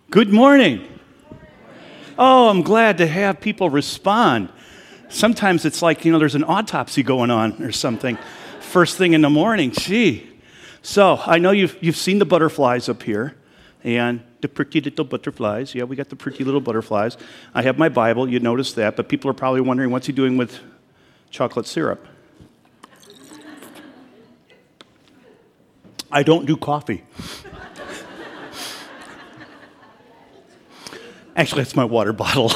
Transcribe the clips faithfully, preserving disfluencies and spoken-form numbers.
Good morning. Oh, I'm glad to have people respond. Sometimes it's like, you know, there's an autopsy going on or something first thing in the morning. Gee. So I know you've, you've seen the butterflies up here, and the pretty little butterflies. Yeah, we got the pretty little butterflies. I have my Bible. You noticed that, but people are probably wondering, what's he doing with chocolate syrup? I don't do coffee. Actually, that's my water bottle.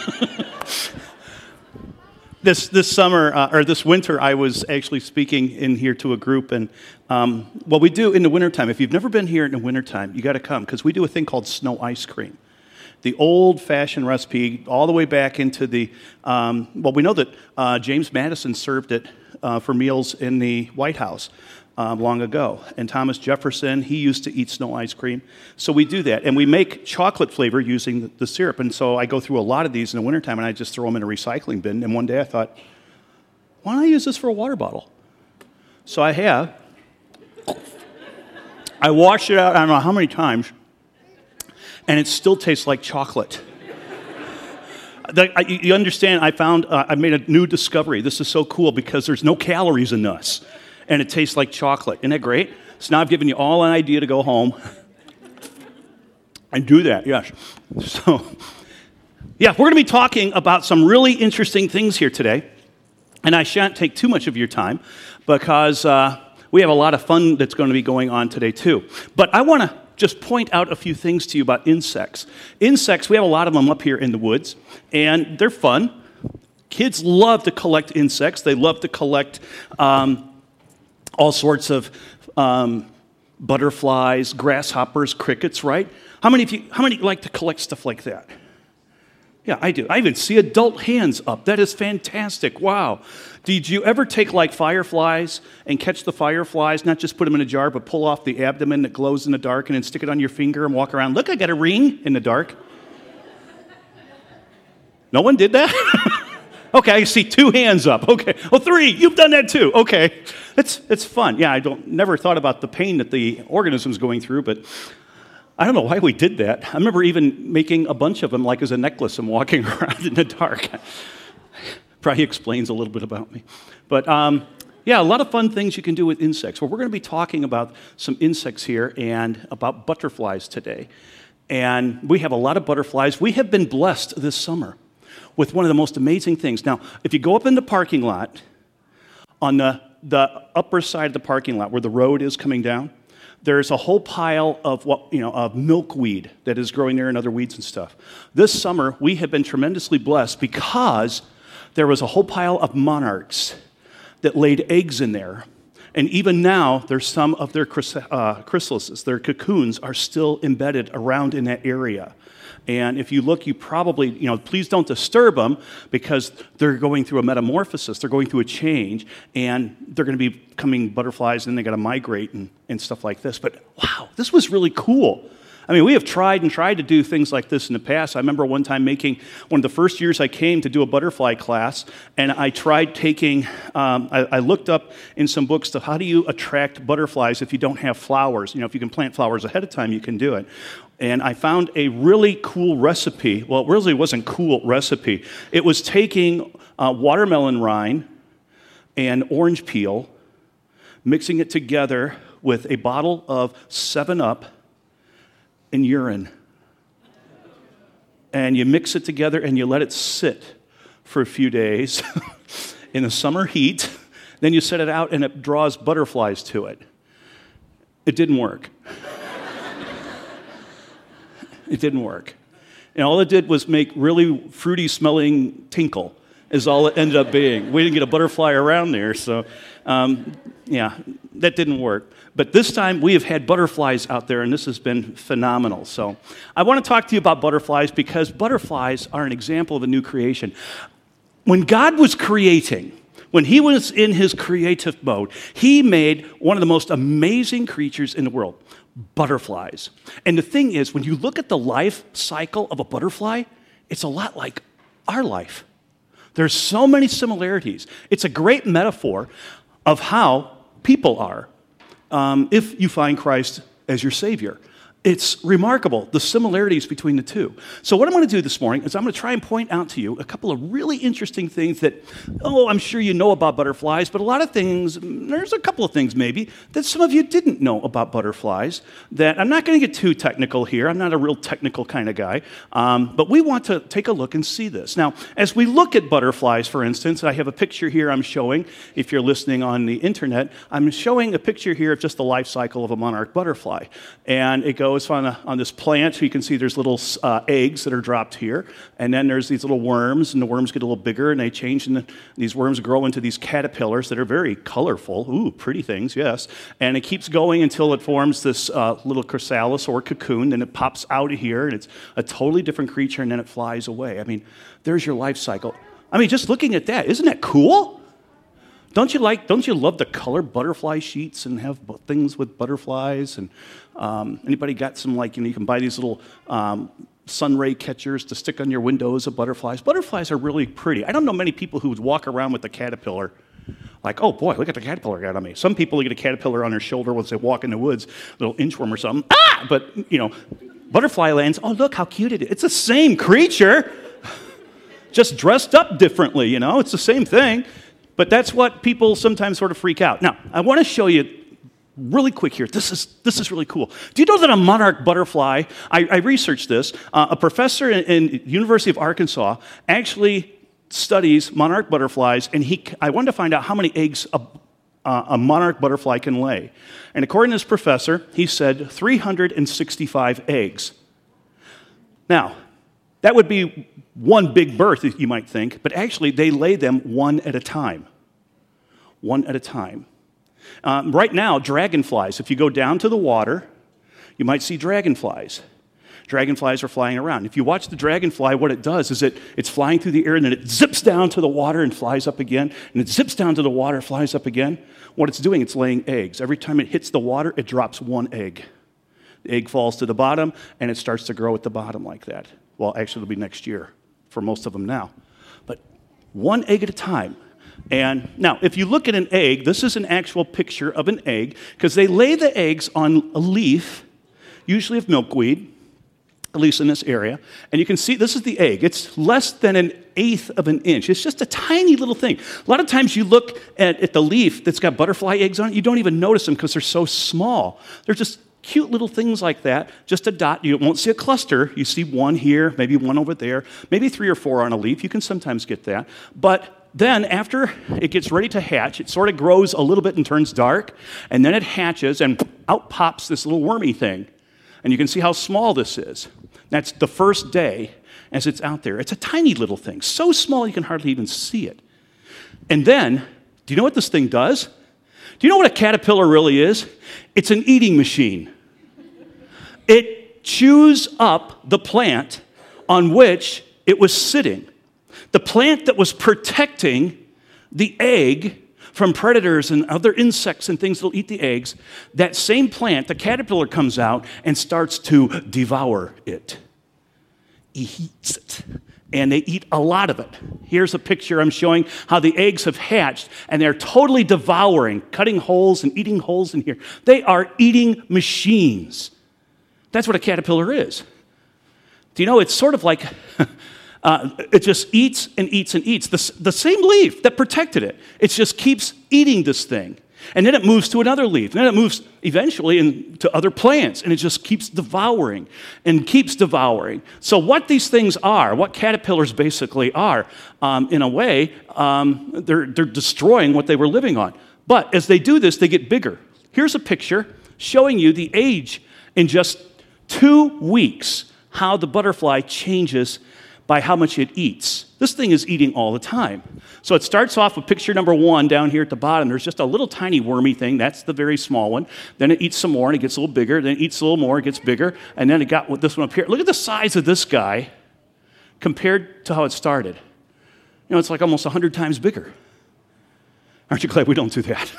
this this summer, uh, or this winter, I was actually speaking in here to a group, and um, what we do in the wintertime, if you've never been here in the wintertime, you got to come, because we do a thing called snow ice cream. The old-fashioned recipe, all the way back into the, um, well, we know that uh, James Madison served it uh, for meals in the White House. Um, long ago. And Thomas Jefferson, he used to eat snow ice cream. So we do that. And we make chocolate flavor using the, the syrup. And so I go through a lot of these in the wintertime, and I just throw them in a recycling bin. And one day I thought, why don't I use this for a water bottle? So I have. I washed it out I don't know how many times, and it still tastes like chocolate. the, I, you understand, I found, uh, I made a new discovery. This is so cool because there's no calories in this. And it tastes like chocolate. Isn't that great? So now I've given you all an idea to go home and do that, yes. So, yeah, we're going to be talking about some really interesting things here today. And I shan't take too much of your time because uh, we have a lot of fun that's going to be going on today, too. But I want to just point out a few things to you about insects. Insects, we have a lot of them up here in the woods, and they're fun. Kids love to collect insects. They love to collect Um, all sorts of um, butterflies, grasshoppers, crickets, right? How many of you, how many like to collect stuff like that? Yeah, I do. I even see adult hands up. That is fantastic. Wow. Did you ever take like fireflies and catch the fireflies, not just put them in a jar, but pull off the abdomen that glows in the dark and then stick it on your finger and walk around? Look, I got a ring in the dark. No one did that? Okay, I see two hands up. Okay. Oh, three. You've done that too. Okay. It's it's fun. Yeah, I don't never thought about the pain that the organism's going through, but I don't know why we did that. I remember even making a bunch of them like as a necklace and walking around in the dark. Probably explains a little bit about me. But um, yeah, a lot of fun things you can do with insects. Well, we're going to be talking about some insects here and about butterflies today. And we have a lot of butterflies. We have been blessed this summer with one of the most amazing things. Now, if you go up in the parking lot, on the, the upper side of the parking lot where the road is coming down, there's a whole pile of what you know of milkweed that is growing there and other weeds and stuff. This summer, we have been tremendously blessed because there was a whole pile of monarchs that laid eggs in there. And even now, there's some of their chrysa- uh, chrysalises, their cocoons, are still embedded around in that area. And if you look, you probably, you know, please don't disturb them because they're going through a metamorphosis. They're going through a change, and they're going to be becoming butterflies, and they got to migrate and, and stuff like this. But wow, this was really cool. I mean, we have tried and tried to do things like this in the past. I remember one time making, one of the first years I came to do a butterfly class, and I tried taking, um, I, I looked up in some books to how do you attract butterflies if you don't have flowers. You know, if you can plant flowers ahead of time, you can do it. And I found a really cool recipe. Well, it really wasn't cool recipe. It was taking uh, watermelon rind and orange peel, mixing it together with a bottle of seven up and urine. And you mix it together and you let it sit for a few days in the summer heat. Then you set it out and it draws butterflies to it. It didn't work. It didn't work. And all it did was make really fruity smelling tinkle is all it ended up being. We didn't get a butterfly around there, so um, yeah, that didn't work. But this time we have had butterflies out there, and this has been phenomenal. So I want to talk to you about butterflies because butterflies are an example of a new creation. When God was creating, when he was in his creative mode, he made one of the most amazing creatures in the world. Butterflies. And the thing is, when you look at the life cycle of a butterfly, it's a lot like our life. There's so many similarities. It's a great metaphor of how people are um, if you find Christ as your Savior. It's remarkable, the similarities between the two. So what I'm going to do this morning is I'm going to try and point out to you a couple of really interesting things that, oh, I'm sure you know about butterflies, but a lot of things, there's a couple of things maybe, that some of you didn't know about butterflies that I'm not going to get too technical here. I'm not a real technical kind of guy, um, but we want to take a look and see this. Now, as we look at butterflies, for instance, I have a picture here I'm showing. If you're listening on the internet, I'm showing a picture here of just the life cycle of a monarch butterfly. And it goes on, a, on this plant. So you can see there's little uh, eggs that are dropped here. And then there's these little worms, and the worms get a little bigger, and they change, and the, these worms grow into these caterpillars that are very colorful. Ooh, pretty things, yes. And it keeps going until it forms this uh, little chrysalis or cocoon, and it pops out of here, and it's a totally different creature, and then it flies away. I mean, there's your life cycle. I mean, just looking at that, isn't that cool? Don't you like, don't you love to color butterfly sheets and have things with butterflies? And um, anybody got some, like, you know, you can buy these little um, sun ray catchers to stick on your windows of butterflies. Butterflies are really pretty. I don't know many people who would walk around with a caterpillar like, oh boy, look at the caterpillar got on me. Some people get a caterpillar on their shoulder once they walk in the woods, a little inchworm or something. Ah! But, you know, butterfly lands, oh, look how cute it is. It's the same creature, just dressed up differently, you know. It's the same thing. But that's what people sometimes sort of freak out. Now, I want to show you really quick here. This is, this is really cool. Do you know that a monarch butterfly, I, I researched this, uh, a professor in, in University of Arkansas actually studies monarch butterflies, and he, I wanted to find out how many eggs a, uh, a monarch butterfly can lay. And according to this professor, he said three hundred sixty-five eggs. Now, that would be one big birth, you might think, but actually they lay them one at a time. One at a time. Um, right now, dragonflies, if you go down to the water, you might see dragonflies. Dragonflies are flying around. If you watch the dragonfly, what it does is it, it's flying through the air, and then it zips down to the water and flies up again, and it zips down to the water, flies up again. What it's doing, it's laying eggs. Every time it hits the water, it drops one egg. The egg falls to the bottom, and it starts to grow at the bottom like that. Well, actually, it'll be next year for most of them now. But one egg at a time. And now, if you look at an egg, this is an actual picture of an egg, because they lay the eggs on a leaf, usually of milkweed, at least in this area. And you can see this is the egg. It's less than an eighth of an inch. It's just a tiny little thing. A lot of times you look at, at the leaf that's got butterfly eggs on it, you don't even notice them because they're so small. They're just cute little things like that, just a dot. You won't see a cluster. You see one here, maybe one over there, maybe three or four on a leaf. You can sometimes get that. But then after it gets ready to hatch, it sort of grows a little bit and turns dark, and then it hatches, and out pops this little wormy thing. And you can see how small this is. That's the first day as it's out there. It's a tiny little thing, so small you can hardly even see it. And then, do you know what this thing does? Do you know what a caterpillar really is? It's an eating machine. It chews up the plant on which it was sitting. The plant that was protecting the egg from predators and other insects and things that will eat the eggs, that same plant, the caterpillar comes out and starts to devour it. He eats it. And they eat a lot of it. Here's a picture I'm showing how the eggs have hatched, and they're totally devouring, cutting holes and eating holes in here. They are eating machines. That's what a caterpillar is. Do you know, it's sort of like, uh, it just eats and eats and eats. The, the same leaf that protected it, it just keeps eating this thing. And then it moves to another leaf. And then it moves eventually into other plants. And it just keeps devouring and keeps devouring. So what these things are, what caterpillars basically are, um, in a way, um, they're, they're destroying what they were living on. But as they do this, they get bigger. Here's a picture showing you the age in just two weeks, how the butterfly changes by how much it eats. This thing is eating all the time. So it starts off with picture number one down here at the bottom. There's just a little tiny wormy thing. That's the very small one. Then it eats some more, and it gets a little bigger. Then it eats a little more, it gets bigger. And then it got this one up here. Look at the size of this guy compared to how it started. You know, it's like almost one hundred times bigger. Aren't you glad we don't do that?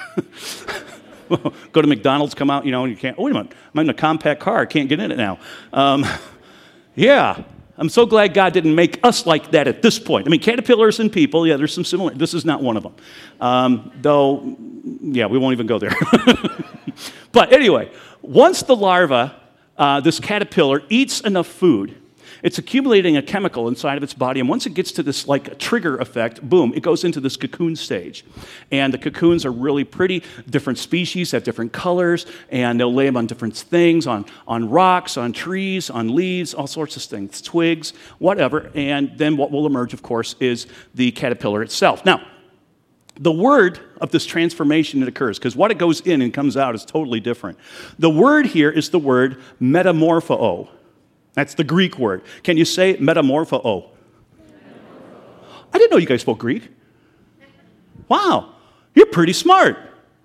Go to McDonald's, come out, you know, and you can't, oh, wait a minute, I'm in a compact car, I can't get in it now. Um, yeah. I'm so glad God didn't make us like that at this point. I mean, caterpillars and people, yeah, there's some similar. This is not one of them. Um, though, yeah, we won't even go there. But anyway, once the larva uh, this caterpillar eats enough food, it's accumulating a chemical inside of its body, and once it gets to this like trigger effect, boom, it goes into this cocoon stage. And the cocoons are really pretty. Different species have different colors, and they'll lay them on different things, on, on rocks, on trees, on leaves, all sorts of things, twigs, whatever. And then what will emerge, of course, is the caterpillar itself. Now, the word of this transformation that occurs, because what it goes in and comes out is totally different. The word here is the word metamorpho. That's the Greek word. Can you say metamorpho? I didn't know you guys spoke Greek. Wow, you're pretty smart.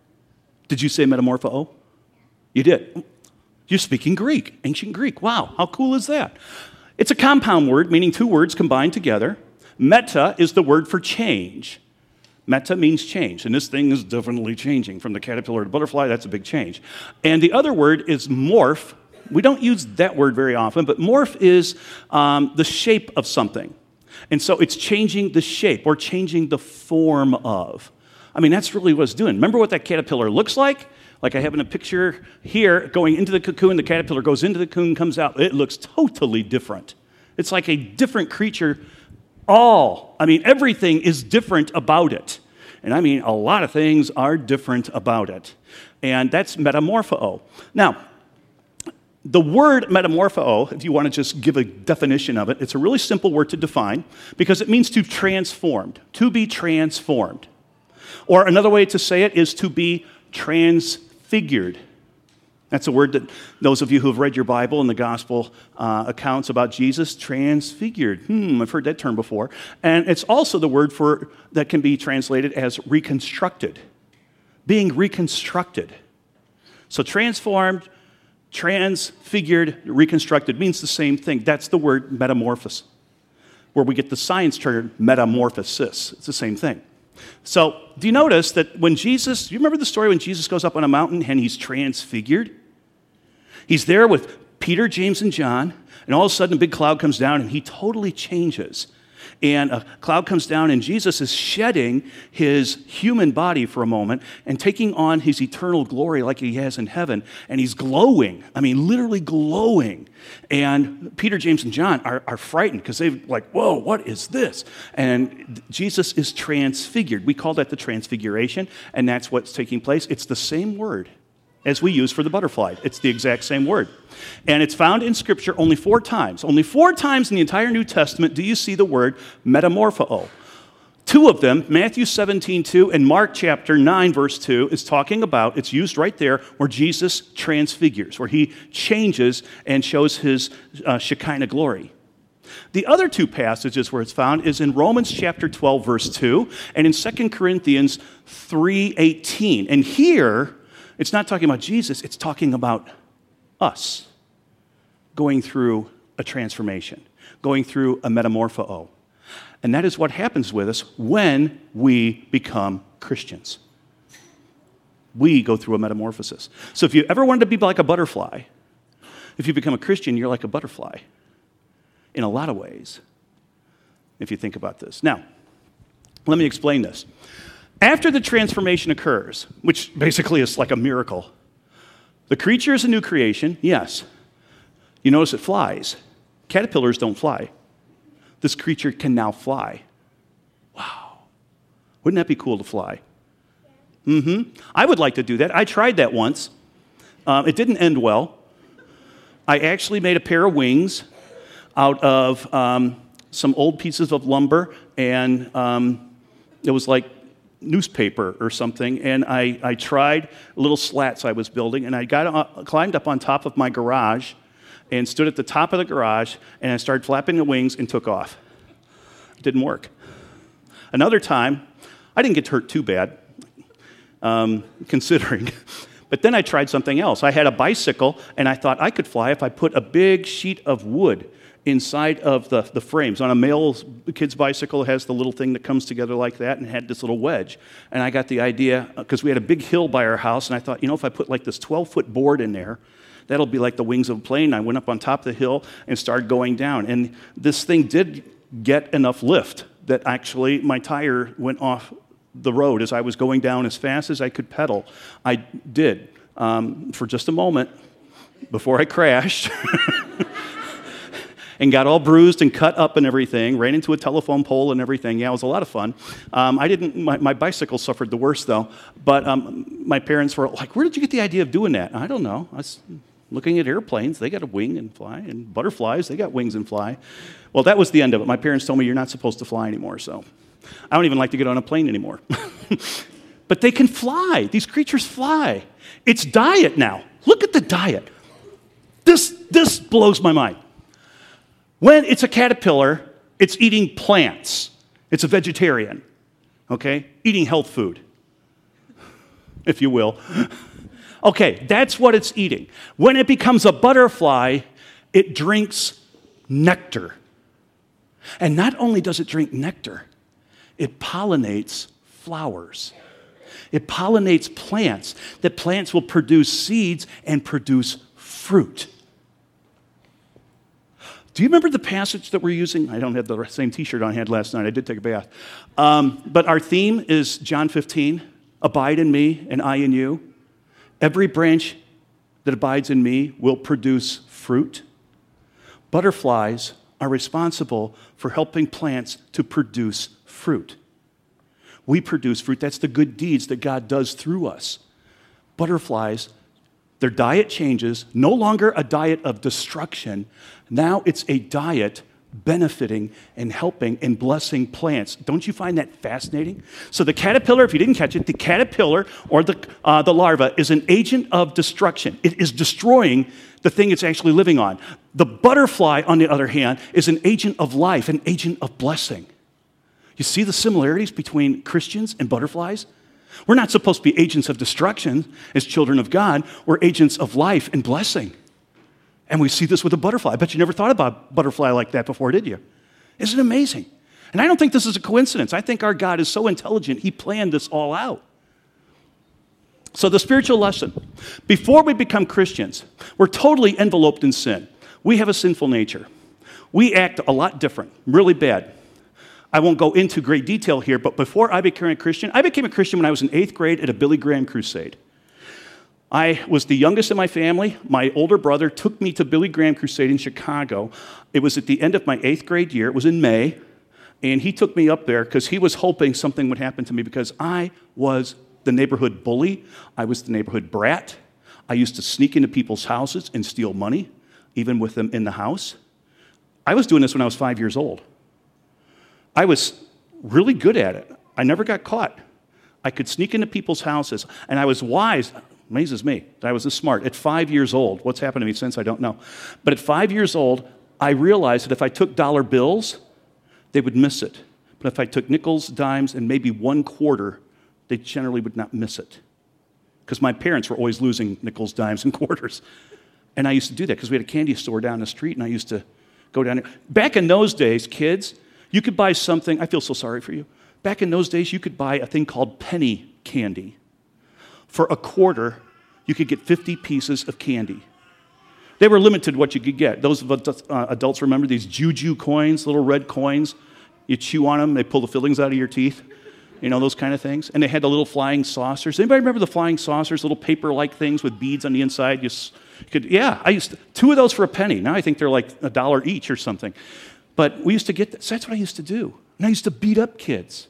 Did you say metamorpho? You did. You're speaking Greek, ancient Greek. Wow, how cool is that? It's a compound word, meaning two words combined together. Meta is the word for change. Meta means change, and this thing is definitely changing. From the caterpillar to butterfly, that's a big change. And the other word is morph. We don't use that word very often, but morph is um, the shape of something. And so it's changing the shape or changing the form of. I mean, that's really what it's doing. Remember what that caterpillar looks like? Like I have in a picture here, going into the cocoon, the caterpillar goes into the cocoon, comes out. It looks totally different. It's like a different creature. All, I mean, everything is different about it. And I mean, a lot of things are different about it. And that's metamorpho. Now, the word metamorpho, if you want to just give a definition of it, it's a really simple word to define because it means to transformed, to be transformed. Or another way to say it is to be transfigured. That's a word that those of you who have read your Bible and the gospel uh, accounts about Jesus, transfigured. Hmm, I've heard that term before. And it's also the word for that can be translated as reconstructed, being reconstructed. So transformed, transfigured, reconstructed means the same thing. That's the word metamorphosis, where we get the science term metamorphosis. It's the same thing. So do you notice that when Jesus, do you remember the story when Jesus goes up on a mountain and he's transfigured? He's there with Peter, James, and John, and all of a sudden a big cloud comes down and he totally changes. And a cloud comes down and Jesus is shedding his human body for a moment and taking on his eternal glory like he has in heaven. And he's glowing. I mean, literally glowing. And Peter, James, and John are, are frightened because they're like, whoa, what is this? And Jesus is transfigured. We call that the transfiguration, and that's what's taking place. It's the same word as we use for the butterfly. It's the exact same word. And it's found in Scripture only four times. Only four times in the entire New Testament do you see the word metamorpho. Two of them, Matthew seventeen two and Mark chapter nine, verse two, is talking about, it's used right there, where Jesus transfigures, where he changes and shows his uh, Shekinah glory. The other two passages where it's found is in Romans chapter twelve, verse two, and in Second Corinthians three eighteen. And here, it's not talking about Jesus, it's talking about us going through a transformation, going through a metamorpho. And that is what happens with us when we become Christians. We go through a metamorphosis. So if you ever wanted to be like a butterfly, if you become a Christian, you're like a butterfly in a lot of ways, if you think about this. Now, let me explain this. After the transformation occurs, which basically is like a miracle, the creature is a new creation, yes. You notice it flies. Caterpillars don't fly. This creature can now fly. Wow. Wouldn't that be cool to fly? Mm-hmm. I would like to do that. I tried that once. Um, it didn't end well. I actually made a pair of wings out of um, some old pieces of lumber, and um, it was like newspaper or something, and I, I tried little slats I was building, and I got uh, climbed up on top of my garage and stood at the top of the garage, and I started flapping the wings and took off. It didn't work. Another time, I didn't get hurt too bad, um, considering, but then I tried something else. I had a bicycle, and I thought I could fly if I put a big sheet of wood inside of the, the frames. On a male kid's bicycle, it has the little thing that comes together like that, and it had this little wedge. And I got the idea, because we had a big hill by our house, and I thought, you know, if I put like this twelve-foot board in there, that'll be like the wings of a plane. I went up on top of the hill and started going down. And this thing did get enough lift that actually my tire went off the road as I was going down as fast as I could pedal. I did um, for just a moment. before I crashed and got all bruised and cut up and everything, ran into a telephone pole and everything. Yeah, it was a lot of fun. Um, I didn't, my, my bicycle suffered the worst though, but um, my parents were like, where did you get the idea of doing that? I don't know. I was looking at airplanes, they got a wing and fly, and butterflies, they got wings and fly. Well, that was the end of it. My parents told me you're not supposed to fly anymore, so I don't even like to get on a plane anymore. But they can fly. These creatures fly. It's diet now. Look at the diet. This, this blows my mind. When it's a caterpillar, it's eating plants. It's a vegetarian, okay? Eating health food, if you will. Okay, that's what it's eating. When it becomes a butterfly, it drinks nectar. And not only does it drink nectar, it pollinates flowers. It pollinates plants. That plants will produce seeds and produce fruit. Do you remember the passage that we're using? I don't have the same t-shirt on I had last night. I did take a bath. Um, but our theme is John fifteen, abide in me and I in you. Every branch that abides in me will produce fruit. Butterflies are responsible for helping plants to produce fruit. We produce fruit. That's the good deeds that God does through us. Butterflies, their diet changes, no longer a diet of destruction. Now it's a diet benefiting and helping and blessing plants. Don't you find that fascinating? So the caterpillar, if you didn't catch it, the caterpillar or the, uh, the larva is an agent of destruction. It is destroying the thing it's actually living on. The butterfly, on the other hand, is an agent of life, an agent of blessing. You see the similarities between Christians and butterflies? We're not supposed to be agents of destruction as children of God. We're agents of life and blessing. And we see this with a butterfly. I bet you never thought about a butterfly like that before, did you? Isn't it amazing? And I don't think this is a coincidence. I think our God is so intelligent, he planned this all out. So the spiritual lesson. Before we become Christians, we're totally enveloped in sin. We have a sinful nature. We act a lot different, really bad. I won't go into great detail here, but before I became a Christian, I became a Christian when I was in eighth grade at a Billy Graham crusade. I was the youngest in my family. My older brother took me to Billy Graham crusade in Chicago. It was at the end of my eighth grade year. It was in May, and he took me up there because he was hoping something would happen to me because I was the neighborhood bully. I was the neighborhood brat. I used to sneak into people's houses and steal money, even with them in the house. I was doing this when I was five years old. I was really good at it. I never got caught. I could sneak into people's houses, and I was wise. Amazes me that I was this smart. At five years old, what's happened to me since, I don't know. But at five years old, I realized that if I took dollar bills, they would miss it. But if I took nickels, dimes, and maybe one quarter, they generally would not miss it. Because my parents were always losing nickels, dimes, and quarters. And I used to do that because we had a candy store down the street, and I used to go down there. Back in those days, kids, you could buy something. I feel so sorry for you. Back in those days, you could buy a thing called penny candy. For a quarter, you could get fifty pieces of candy. They were limited what you could get. Those of us, uh, adults remember these juju coins, little red coins. You chew on them, they pull the fillings out of your teeth. You know, those kind of things. And they had the little flying saucers. Anybody remember the flying saucers, little paper-like things with beads on the inside? You could, yeah, I used to, two of those for a penny. Now I think they're like a dollar each or something. But we used to get that. So that's what I used to do. And I used to beat up kids.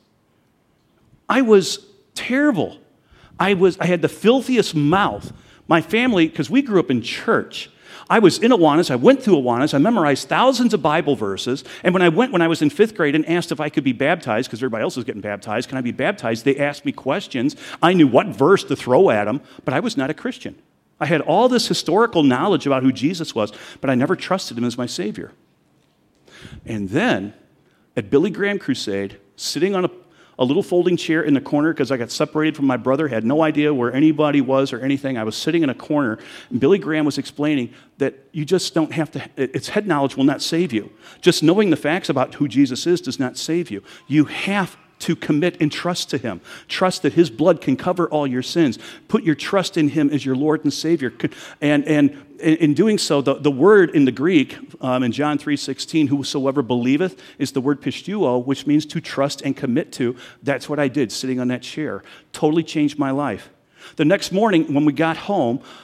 I was terrible. I was. I had the filthiest mouth. My family, because we grew up in church, I was in Awanas. I went through Awanas. I memorized thousands of Bible verses. And when I went, when I was in fifth grade and asked if I could be baptized, because everybody else was getting baptized, can I be baptized? They asked me questions. I knew what verse to throw at them, but I was not a Christian. I had all this historical knowledge about who Jesus was, but I never trusted him as my Savior. And then, at Billy Graham Crusade, sitting on a, a little folding chair in the corner because I got separated from my brother, had no idea where anybody was or anything. I was sitting in a corner, and Billy Graham was explaining that you just don't have to, it's head knowledge will not save you. Just knowing the facts about who Jesus is does not save you. You have to commit and trust to him. Trust that his blood can cover all your sins. Put your trust in him as your Lord and Savior. And, and in doing so, the, the word in the Greek, um, in John three sixteen, whosoever believeth, is the word pisteuo, which means to trust and commit to. That's what I did, sitting on that chair. Totally changed my life. The next morning, when we got home,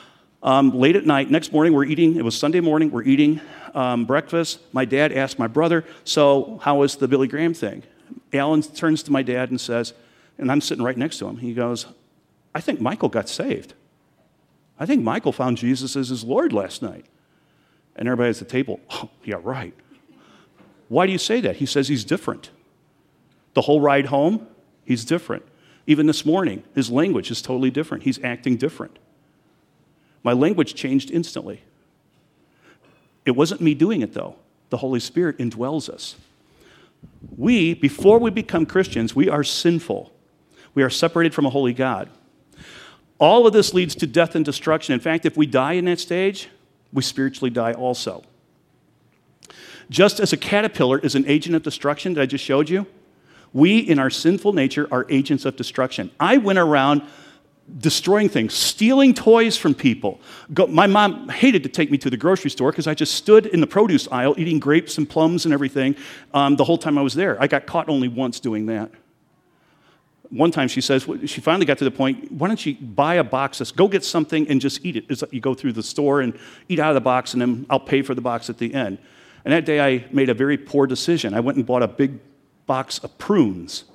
Um, late at night, next morning, we're eating, it was Sunday morning, we're eating um, breakfast. My dad asked my brother, so how was the Billy Graham thing? Alan turns to my dad and says, and I'm sitting right next to him, he goes, I think Michael got saved. I think Michael found Jesus as his Lord last night. And everybody at the table, oh, yeah, right. Why do you say that? He says he's different. The whole ride home, he's different. Even this morning, his language is totally different. He's acting different. My language changed instantly. It wasn't me doing it, though. The Holy Spirit indwells us. We, before we become Christians, we are sinful. We are separated from a holy God. All of this leads to death and destruction. In fact, if we die in that stage, we spiritually die also. Just as a caterpillar is an agent of destruction that I just showed you, we, in our sinful nature, are agents of destruction. I went around destroying things, stealing toys from people. Go, my mom hated to take me to the grocery store because I just stood in the produce aisle eating grapes and plums and everything um, the whole time I was there. I got caught only once doing that. One time she says, she finally got to the point, why don't you buy a box, just go get something and just eat it. It's like you go through the store and eat out of the box and then I'll pay for the box at the end. And that day I made a very poor decision. I went and bought a big box of prunes.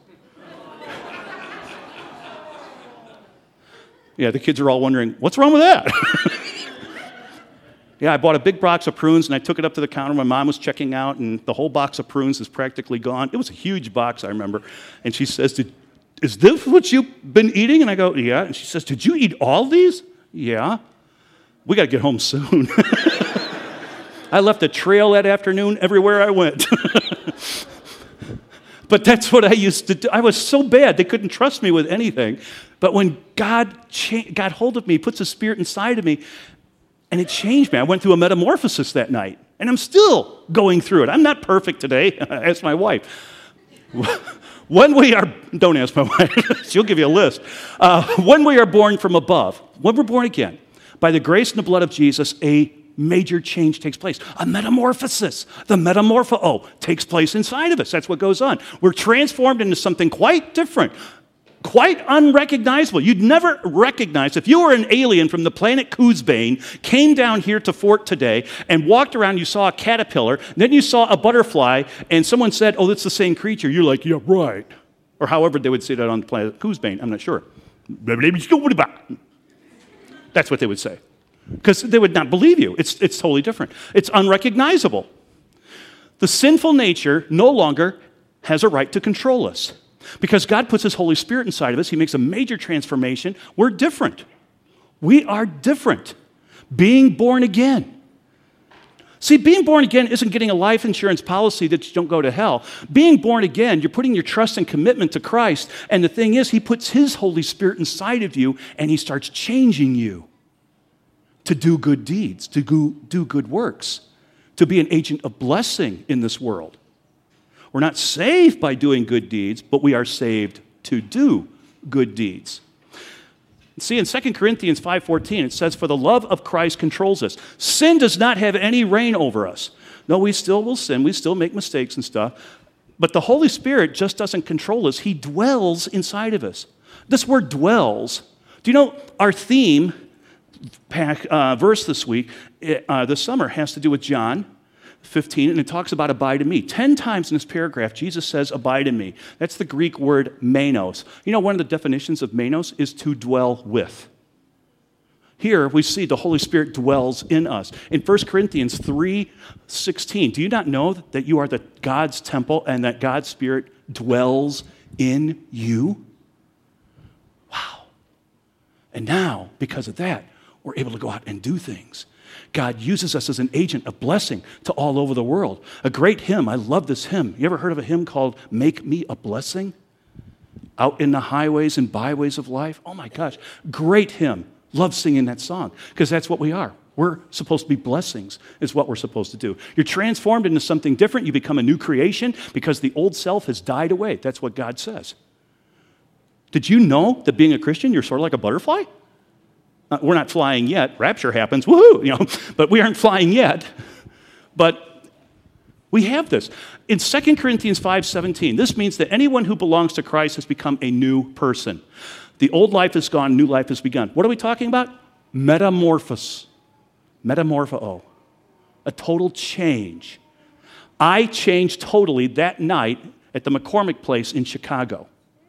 Yeah, the kids are all wondering, what's wrong with that? Yeah, I bought a big box of prunes, and I took it up to the counter. My mom was checking out, and the whole box of prunes is practically gone. It was a huge box, I remember. And she says, Did, is this what you've been eating? And I go, yeah. And she says, did you eat all these? Yeah. We got to get home soon. I left a trail that afternoon everywhere I went. But that's what I used to do. I was so bad, they couldn't trust me with anything. But when God cha- got hold of me, puts His Spirit inside of me, and it changed me. I went through a metamorphosis that night, and I'm still going through it. I'm not perfect today. Ask my wife. When we are, don't ask my wife. She'll give you a list. Uh, when we are born from above, when we're born again, by the grace and the blood of Jesus, a major change takes place. A metamorphosis. The metamorpho takes place inside of us. That's what goes on. We're transformed into something quite different, quite unrecognizable. You'd never recognize, if you were an alien from the planet Kuzbane, came down here to Fort today and walked around, you saw a caterpillar, then you saw a butterfly, and someone said, oh, that's the same creature. You're like, yeah, right. Or however they would say that on the planet Kuzbane. I'm not sure. That's what they would say. Because they would not believe you. It's, it's totally different. It's unrecognizable. The sinful nature no longer has a right to control us. Because God puts His Holy Spirit inside of us, He makes a major transformation. We're different. We are different. Being born again. See, being born again isn't getting a life insurance policy that you don't go to hell. Being born again, you're putting your trust and commitment to Christ. And the thing is, He puts His Holy Spirit inside of you, and He starts changing you to do good deeds, to go, do good works, to be an agent of blessing in this world. We're not saved by doing good deeds, but we are saved to do good deeds. See, in Second Corinthians five fourteen, it says, for the love of Christ controls us. Sin does not have any reign over us. No, we still will sin. We still make mistakes and stuff. But the Holy Spirit just doesn't control us. He dwells inside of us. This word dwells, do you know our theme uh, verse this week, uh, this summer, has to do with John fifteen, and it talks about abide in me. Ten times in this paragraph, Jesus says, abide in me. That's the Greek word menos. You know, one of the definitions of menos is to dwell with. Here we see the Holy Spirit dwells in us. In First Corinthians three sixteen, do you not know that you are the God's temple and that God's Spirit dwells in you? Wow. And now, because of that, we're able to go out and do things. God uses us as an agent of blessing to all over the world. A great hymn, I love this hymn. You ever heard of a hymn called Make Me a Blessing? Out in the highways and byways of life. Oh my gosh, great hymn. Love singing that song because that's what we are. We're supposed to be blessings is what we're supposed to do. You're transformed into something different. You become a new creation because the old self has died away. That's what God says. Did you know that being a Christian, you're sort of like a butterfly? Uh, we're not flying yet. Rapture happens, woohoo, you know, but we aren't flying yet. But we have this. In Second Corinthians five seventeen, this means that anyone who belongs to Christ has become a new person. The old life is gone, new life has begun. What are we talking about? Metamorphos. Metamorpho. A total change. I changed totally that night at the McCormick Place in Chicago.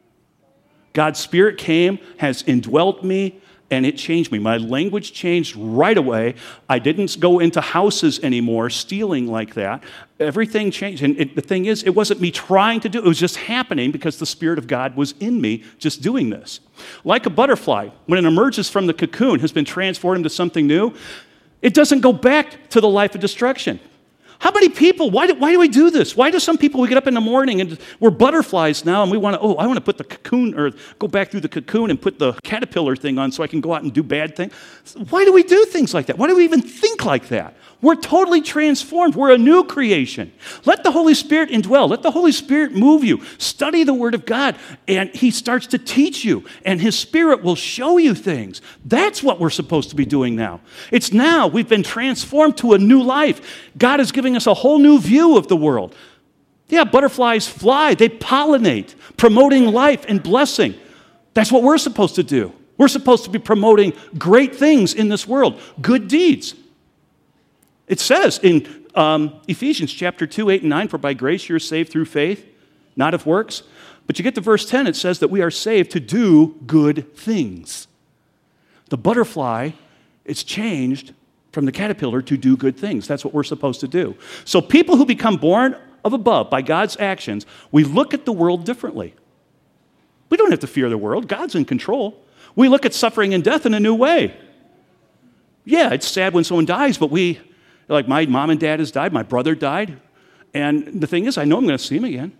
God's Spirit came, has indwelt me, and it changed me. My language changed right away. I didn't go into houses anymore, stealing like that. Everything changed. And it, the thing is, it wasn't me trying to do it. It was just happening because the Spirit of God was in me just doing this. Like a butterfly, when it emerges from the cocoon, has been transformed into something new, it doesn't go back to the life of destruction. How many people, why do, why do we do this? Why do some people, we get up in the morning and we're butterflies now and we want to, oh, I want to put the cocoon or go back through the cocoon and put the caterpillar thing on so I can go out and do bad things. Why do we do things like that? Why do we even think like that? We're totally transformed. We're a new creation. Let the Holy Spirit indwell. Let the Holy Spirit move you. Study the Word of God, and He starts to teach you, and His Spirit will show you things. That's what we're supposed to be doing now. It's now we've been transformed to a new life. God is giving us a whole new view of the world. Yeah, butterflies fly. They pollinate, promoting life and blessing. That's what we're supposed to do. We're supposed to be promoting great things in this world, good deeds. It says in um, Ephesians chapter two, eight, and nine, for by grace you're saved through faith, not of works. But you get to verse ten, it says that we are saved to do good things. The butterfly is changed from the caterpillar to do good things. That's what we're supposed to do. So people who become born of above by God's actions, we look at the world differently. We don't have to fear the world. God's in control. We look at suffering and death in a new way. Yeah, it's sad when someone dies, but we... Like my mom and dad has died, my brother died, and the thing is, I know I'm going to see him again.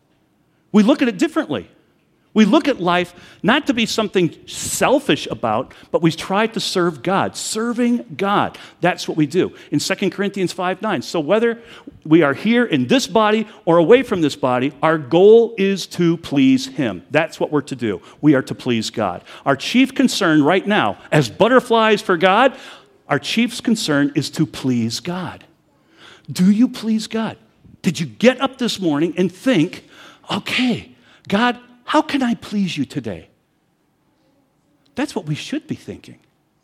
We look at it differently. We look at life not to be something selfish about, but we try to serve God. Serving God, that's what we do. In Second Corinthians five nine, so whether we are here in this body or away from this body, our goal is to please Him. That's what we're to do. We are to please God. Our chief concern right now, as butterflies for God, our chief concern is to please God. Do you please God? Did you get up this morning and think, okay, God, how can I please you today? That's what we should be thinking.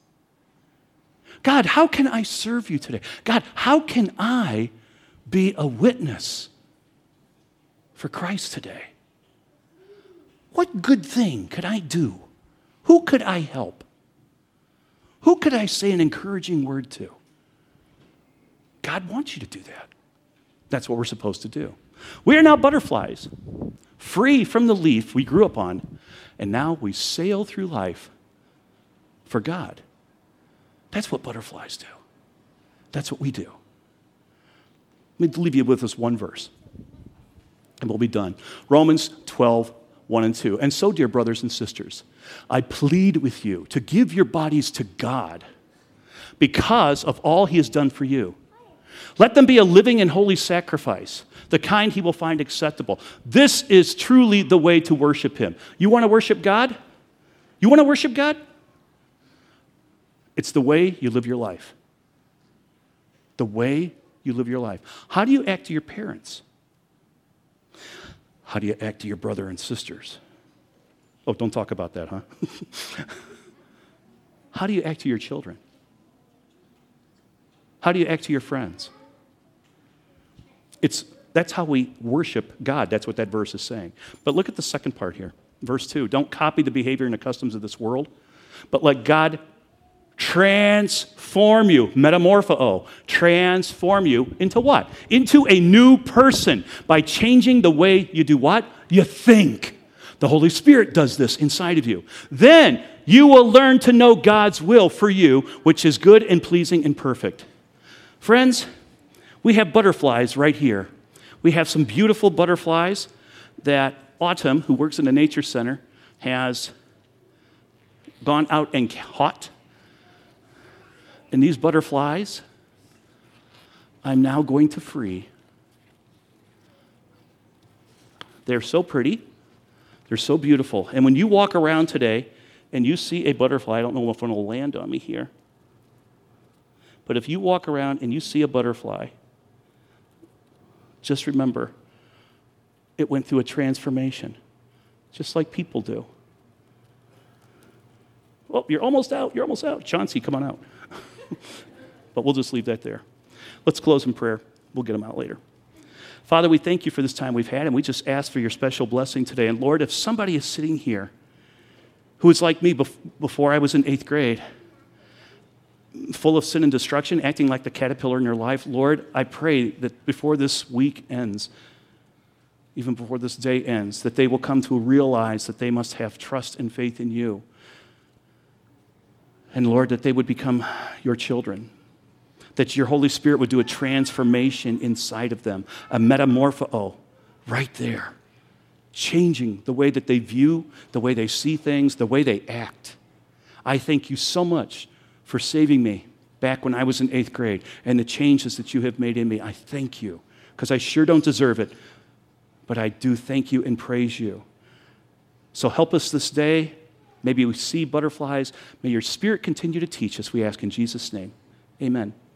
God, how can I serve you today? God, how can I be a witness for Christ today? What good thing could I do? Who could I help? Who could I say an encouraging word to? God wants you to do that. That's what we're supposed to do. We are now butterflies, free from the leaf we grew up on, and now we sail through life for God. That's what butterflies do. That's what we do. Let me leave you with this one verse, and we'll be done. Romans twelve, one and two. And so, dear brothers and sisters, I plead with you to give your bodies to God because of all He has done for you. Let them be a living and holy sacrifice, the kind He will find acceptable. This is truly the way to worship Him. You want to worship God? You want to worship God? It's the way you live your life. The way you live your life. How do you act to your parents? How do you act to your brother and sisters? Oh, don't talk about that, huh? How do you act to your children? How do you act to your friends? It's, that's how we worship God. That's what that verse is saying. But look at the second part here. Verse two, don't copy the behavior and the customs of this world, but let God transform you, metamorpho, transform you into what? Into a new person by changing the way you do what? You think. The Holy Spirit does this inside of you. Then you will learn to know God's will for you, which is good and pleasing and perfect. Friends, we have butterflies right here. We have some beautiful butterflies that Autumn, who works in the Nature Center, has gone out and caught. And these butterflies, I'm now going to free. They're so pretty. They're so beautiful. And when you walk around today and you see a butterfly, I don't know if it will land on me here, but if you walk around and you see a butterfly, just remember, it went through a transformation, just like people do. oh, you're almost out. You're almost out. Chauncey, come on out. But we'll just leave that there. Let's close in prayer. We'll get them out later. Father, we thank you for this time we've had, and we just ask for your special blessing today. And Lord, if somebody is sitting here who is like me bef- before I was in eighth grade, full of sin and destruction, acting like the caterpillar in your life, Lord, I pray that before this week ends, even before this day ends, that they will come to realize that they must have trust and faith in you. And Lord, that they would become your children, that your Holy Spirit would do a transformation inside of them, a metamorpho right there, changing the way that they view, the way they see things, the way they act. I thank you so much for saving me back when I was in eighth grade and the changes that you have made in me. I thank you, because I sure don't deserve it, but I do thank you and praise you. So help us this day. Maybe we see butterflies. May your Spirit continue to teach us, we ask in Jesus' name. Amen.